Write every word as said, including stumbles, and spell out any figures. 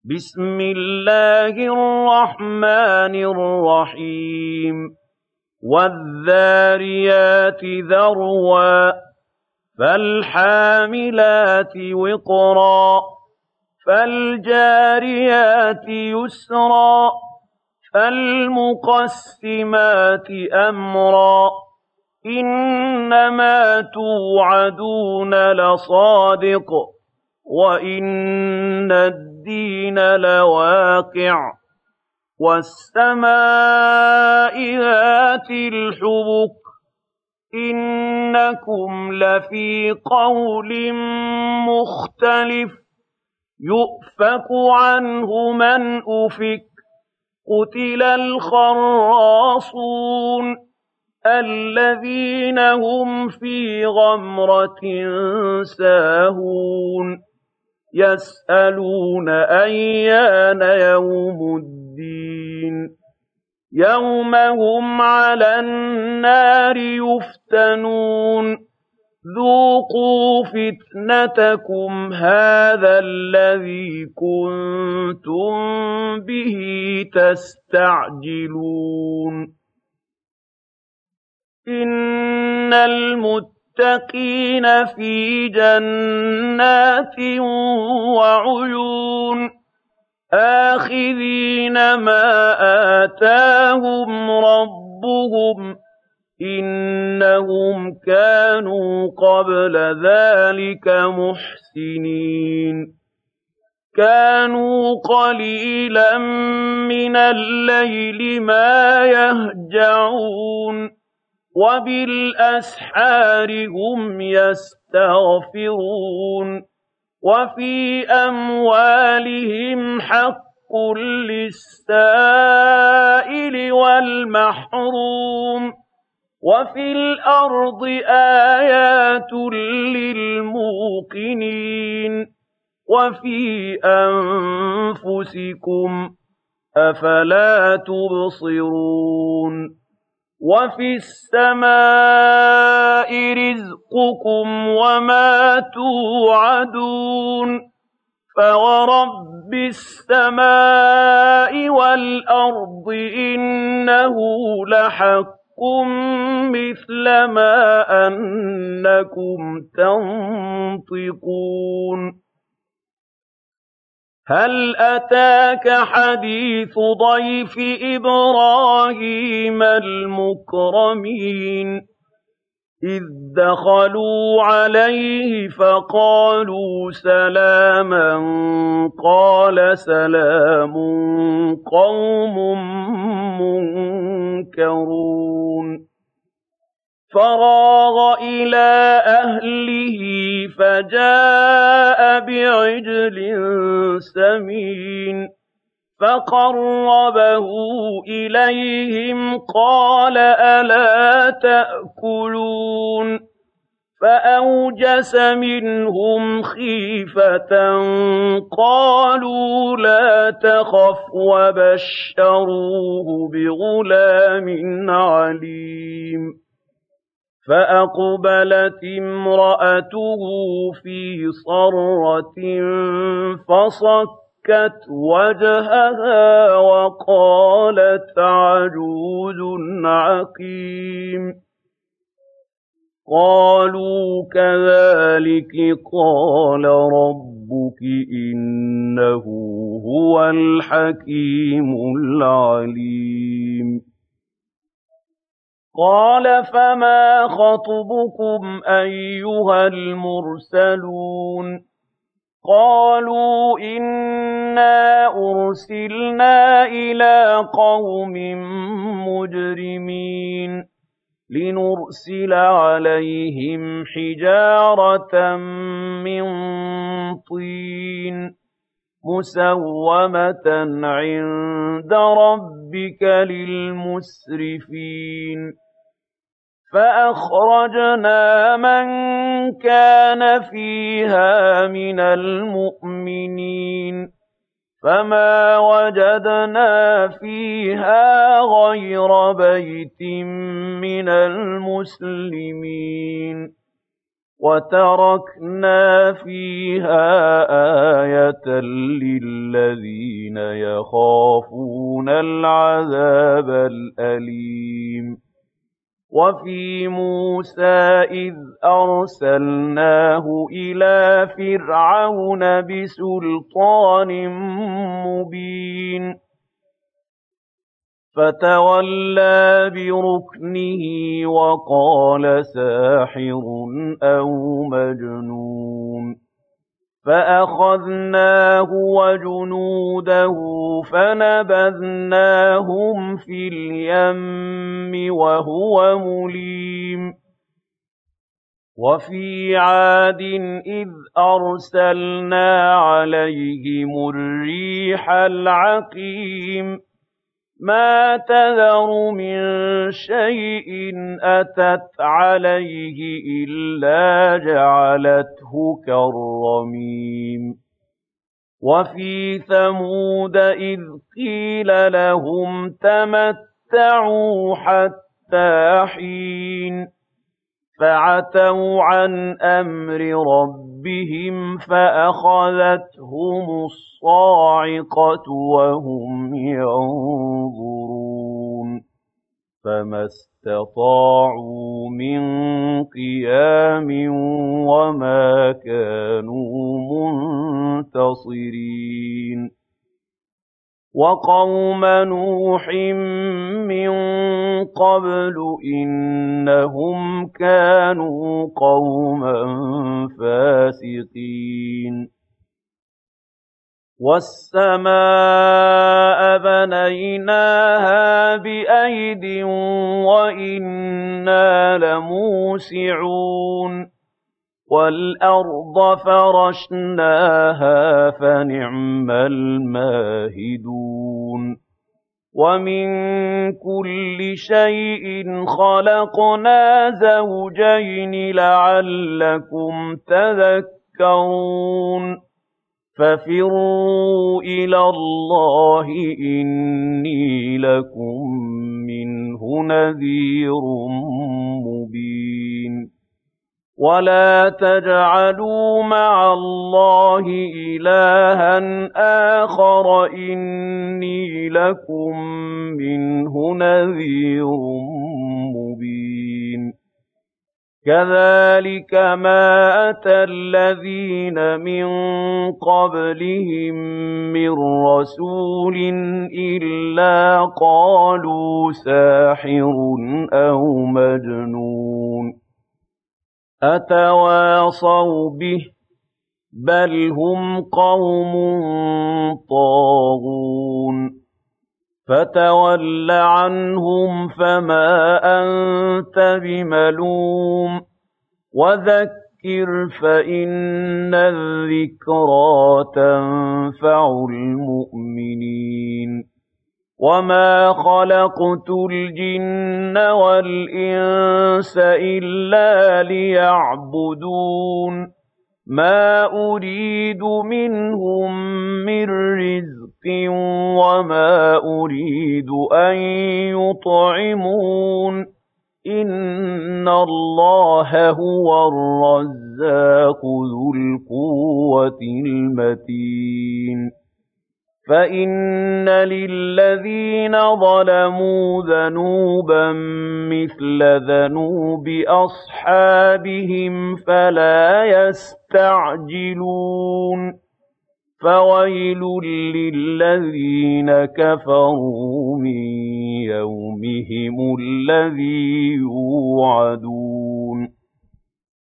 بسم الله الرحمن الرحيم والذاريات ذروا فالحاملات وقرا فالجاريات يسرا فالمقسمات أمرا إنما توعدون لصادق وإن الدين لواقع والسماء ذات الحبك إنكم لفي قول مختلف يؤفك عنه من أفك قتل الخراصون الذين هم في غمرة ساهون يسألون أيان يوم الدين يوم هم على النار يفتنون ذوقوا فتنتكم هذا الذي كنتم به تستعجلون إن المتقين في جنات وعيون آخذين ما آتاهم ربهم إنهم كانوا قبل ذلك محسنين كانوا قليلا من الليل ما يهجعون وبالأسحار هم يستغفرون وفي أموالهم حق للسائل والمحروم وفي الأرض آيات للموقنين وفي أنفسكم أفلا تبصرون وفي السماء رزقكم وما توعدون فورب السماء والأرض إنه لحق مثل ما أنكم تنطقون هل أتاك حديث ضيف إبراهيم المكرمين إذ دخلوا عليه فقالوا سلاما قال سلام قوم منكرون فراغ إلى أهله فجاء بعجل سمين فقربه إليهم قال ألا تأكلون فأوجس منهم خيفة قالوا لا تخف وبشروه بغلام عليم فأقبلت امرأته في صرة فصكت وجهها وقالت عجوز عقيم قالوا كذلك قال ربك إنه هو الحكيم العليم قال فما خطبكم أيها المرسلون قالوا إنا أرسلنا إلى قوم مجرمين لنرسل عليهم حجارة من طين مسومة عند ربك للمسرفين فأخرجنا من كان فيها من المؤمنين فما وجدنا فيها غير بيت من المسلمين وَتَرَكْنَا فِيهَا آيَةً لِّلَّذِينَ يَخَافُونَ الْعَذَابَ الْأَلِيمَ وَفِي مُوسَىٰ إِذْ أَرْسَلْنَاهُ إِلَىٰ فِرْعَوْنَ بِسُلْطَانٍ مُّبِينٍ فَتَوَلَّىٰ بِرُكْنِهِ وَقَالَ سَاحِرٌ أَوْ مَجْنُونٌ فَأَخَذْنَاهُ وَجُنُودَهُ فَنَبَذْنَاهُمْ فِي الْيَمِّ وَهُوَ مُلِيمٌ وَفِي عَادٍ إِذْ أَرْسَلْنَا عَلَيْهِمُ الرِّيحَ الْعَقِيمَ مَا تَذَرُ مِن شَيْءٍ أَتَتْ عَلَيْهِ إِلَّا جَعَلَتْهُ كَالرَّمِيمِ وَفِي ثَمُودَ إِذْ قِيلَ لَهُمْ تَمَتَّعُوا حَتَّىٰ حِينٍ فَعَتَوْا عَنْ أَمْرِ رَبِّهِمْ فَأَخَذَتْهُمُ الصَّاعِقَةُ وَهُمْ يَنظُرُونَ فَمَا اسْتَطَاعُوا مِن قِيَامٍ وَمَا كَانُوا مُنتَصِرِينَ وَقَوْمَ نُوحٍ مِّن قَبْلُ إِنَّهُمْ كَانُوا قَوْمًا فَاسِقِينَ وَالسَّمَاءَ بَنَيْنَاهَا بِأَيْدٍ وَإِنَّا لَمُوسِعُونَ وَالْأَرْضَ فَرَشْنَاهَا فَنِعْمَ الْمَاهِدُونَ وَمِن كُلِّ شَيْءٍ خَلَقْنَا زَوْجَيْنِ لَعَلَّكُمْ تَذَكَّرُونَ فَفِرُّوا إِلَى اللَّهِ إِنِّي لَكُم مِّنْهُ نَذِيرٌ مُّبِينٌ وَلَا تَجْعَلُوا مَعَ اللَّهِ إِلَٰهًا آخَرَ إِنِّي لَكُم مِّنْهُ نَذِيرٌ مُّبِينٌ كَذَٰلِكَ مَا أَتَى الَّذِينَ مِن قَبْلِهِم مِّن رَّسُولٍ إِلَّا قَالُوا سَاحِرٌ أَوْ مَجْنُونٌ أَتَوَاصَوْا بِهِ ۚ بَلْ هُمْ قَوْمٌ طَاغُونَ فَتَوَلَّ عَنْهُمْ فَمَا أَنتَ بِمَلُومٍ وَذَكِّرْ فَإِنَّ الذِّكْرَىٰ تَنفَعُ الْمُؤْمِنِينَ وَمَا خَلَقْتُ الْجِنَّ وَالْإِنسَ إِلَّا لِيَعْبُدُونِ مَا أُرِيدُ مِنْهُم مِّن رِّزْقٍ وَمَا أُرِيدُ أَن يُطْعِمُونِ إِنَّ اللَّهَ هُوَ الرَّزَّاقُ ذُو الْقُوَّةِ الْمَتِينُ فَإِنَّ لِلَّذِينَ ظَلَمُوا ذَنُوبًا مِّثْلَ ذَنُوبِ أَصْحَابِهِمْ فَلَا يَسْتَعْجِلُونِ فَوَيْلٌ لِّلَّذِينَ كَفَرُوا مِن يَوْمِهِمُ الَّذِي يُوعَدُونَ